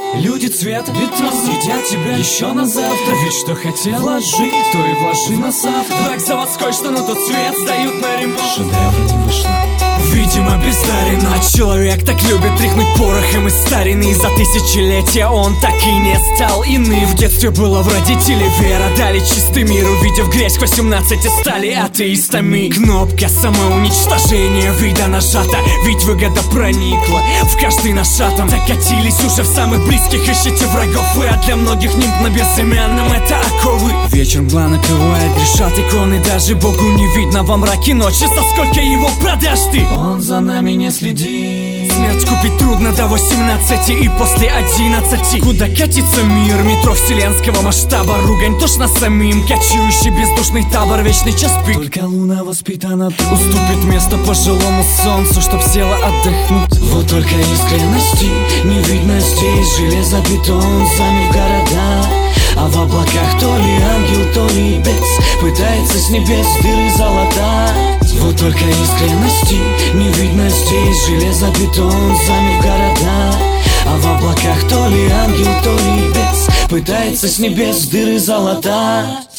Люди цвета ветров съедят тебя еще на завтра. Ведь что хотел вложи, то и вложи на завтра. Брак заводской, что на тот свет сдают на ремонт. Шедевра не вышло, видимо, бездарен. А человек так любит тряхнуть порохом из старины. И за тысячелетия он так и не стал иным. В детстве было в родителей вера, дали чистый мир. Увидев грязь к 18 стали атеистами. Кнопка самоуничтожения вида нажата, ведь выгода проникла в каждый наш атом. Докатились уже в самых близких, ищите врагов вы. А для многих нимб на безымянном это оковы. Вечер мгла напевает, грешат иконы. Даже Богу не видно во мраке ночи. За сколько его продашь ты? Он за нами не следит. Смерть купить трудно до 18 и после 11. Куда катится мир? Метро вселенского масштаба. Ругань тошно самим, кочующий бездушный табор. Вечный час пик, только луна воспитана. Уступит место пожилому солнцу, чтоб села отдохнуть. Вот только искренности не видно здесь. Железобетон замер в города, а в облаках то ли ангел, то ли бес пытается с небес дыры залатать. Вот только искренности не видно здесь. Железобетон замер в города, а в облаках то ли ангел, то ли бес пытается с небес дыры залатать.